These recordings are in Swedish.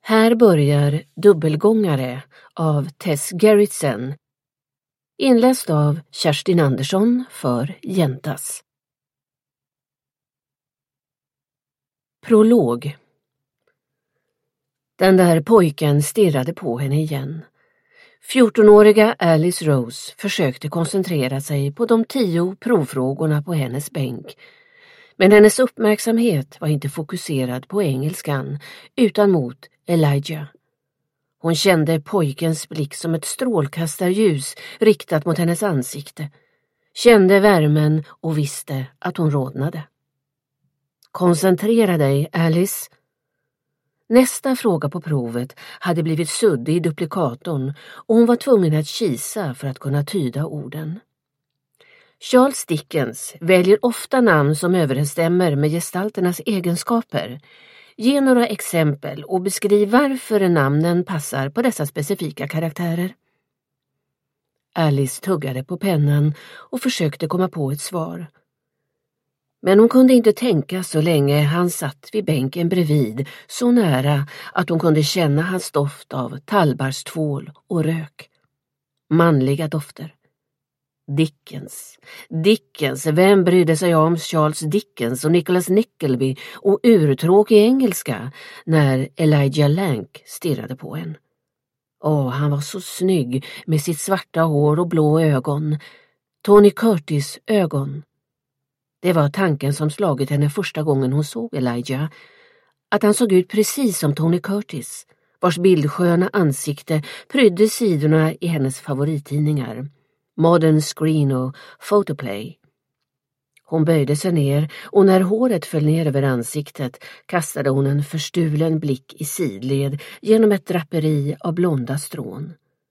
Här börjar Dubbelgångare av Tess Gerritsen, inläst av Kerstin Andersson för Jäntas. Prolog. Den där pojken stirrade på henne igen. 14-åriga Alice Rose försökte koncentrera sig på de 10 provfrågorna på hennes bänk. Men hennes uppmärksamhet var inte fokuserad på engelskan utan mot Elijah. Hon kände pojkens blick som ett strålkastarljus riktat mot hennes ansikte. Kände värmen och visste att hon rodnade. Koncentrera dig, Alice. Nästa fråga på provet hade blivit suddig i duplikatorn och hon var tvungen att kisa för att kunna tyda orden. Charles Dickens väljer ofta namn som överensstämmer med gestalternas egenskaper. Ge några exempel och beskriv varför namnen passar på dessa specifika karaktärer. Alice tuggade på pennan och försökte komma på ett svar. Men hon kunde inte tänka så länge han satt vid bänken bredvid, så nära att hon kunde känna hans doft av tallbarstvål och rök. Manliga dofter. Dickens, vem brydde sig om Charles Dickens och Nicholas Nickleby och urtråkig engelska när Elijah Lank stirrade på en? Han var så snygg med sitt svarta hår och blå ögon. Tony Curtis ögon. Det var tanken som slagit henne första gången hon såg Elijah. Att han såg ut precis som Tony Curtis, vars bildsköna ansikte prydde sidorna i hennes favorittidningar. Modern Screen och Photoplay. Hon böjde sig ner och när håret föll ner över ansiktet kastade hon en förstulen blick i sidled genom ett draperi av blonda strån.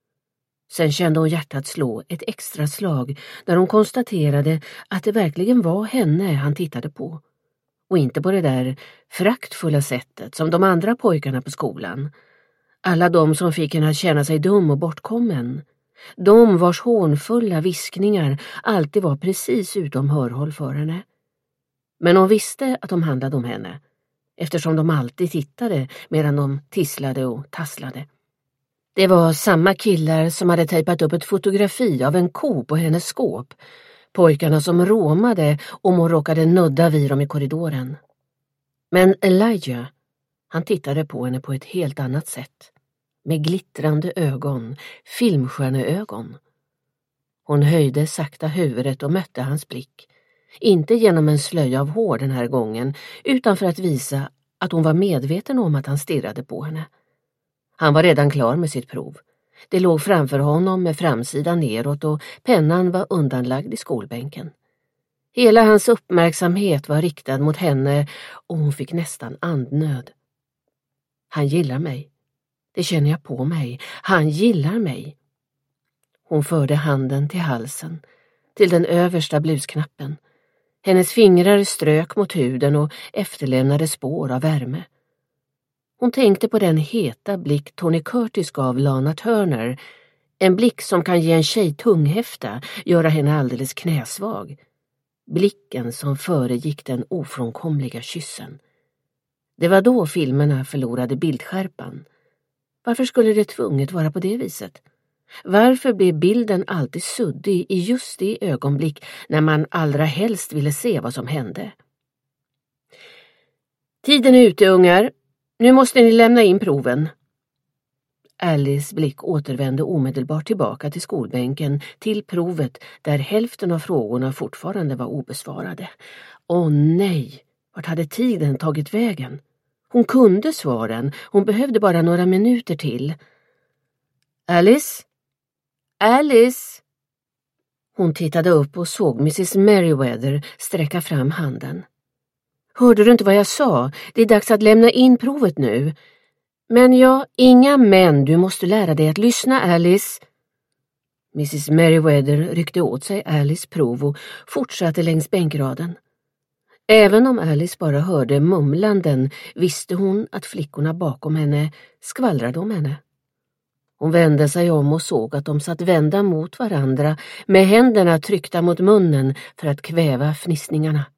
Sen kände hon hjärtat slå ett extra slag när hon konstaterade att det verkligen var henne han tittade på. Och inte på det där fraktfulla sättet som de andra pojkarna på skolan. Alla de som fick henne att känna sig dum och bortkommen. De vars hånfulla viskningar alltid var precis utom hörhåll för henne. Men hon visste att de handlade om henne, eftersom de alltid tittade medan de tisslade och tasslade. Det var samma killar som hade tejpat upp ett fotografi av en ko på hennes skåp, pojkarna som råmade om hon råkade nudda vid dem i korridoren. Men Elijah, han tittade på henne på ett helt annat sätt. Med glittrande ögon, filmstjärneögon. Hon höjde sakta huvudet och mötte hans blick. Inte genom en slöja av hår den här gången, utan för att visa att hon var medveten om att han stirrade på henne. Han var redan klar med sitt prov. Det låg framför honom med framsidan neråt och pennan var undanlagd i skolbänken. Hela hans uppmärksamhet var riktad mot henne och hon fick nästan andnöd. Han gillar mig. Det känner jag på mig. Han gillar mig. Hon förde handen till halsen, till den översta blusknappen. Hennes fingrar strök mot huden och efterlämnade spår av värme. Hon tänkte på den heta blick Tony Curtis gav Lana Turner. En blick som kan ge en tjej tunghäfta, göra henne alldeles knäsvag. Blicken som föregick den ofrånkomliga kyssen. Det var då filmerna förlorade bildskärpan. Varför skulle det tvunget vara på det viset? Varför blev bilden alltid suddig i just det ögonblick när man allra helst ville se vad som hände? Tiden är ute, ungar. Nu måste ni lämna in proven. Alice blick återvände omedelbart tillbaka till skolbänken, till provet där hälften av frågorna fortfarande var obesvarade. Åh nej, vart hade tiden tagit vägen? Hon kunde svaren, hon behövde bara några minuter till. Alice? Alice? Hon tittade upp och såg Mrs. Merriweather sträcka fram handen. Hörde du inte vad jag sa? Det är dags att lämna in provet nu. Men inga män, du måste lära dig att lyssna, Alice. Mrs. Merriweather ryckte åt sig Alice prov och fortsatte längs bänkraden. Även om Alice bara hörde mumlanden visste hon att flickorna bakom henne skvallrade om henne. Hon vände sig om och såg att de satt vända mot varandra med händerna tryckta mot munnen för att kväva fnissningarna.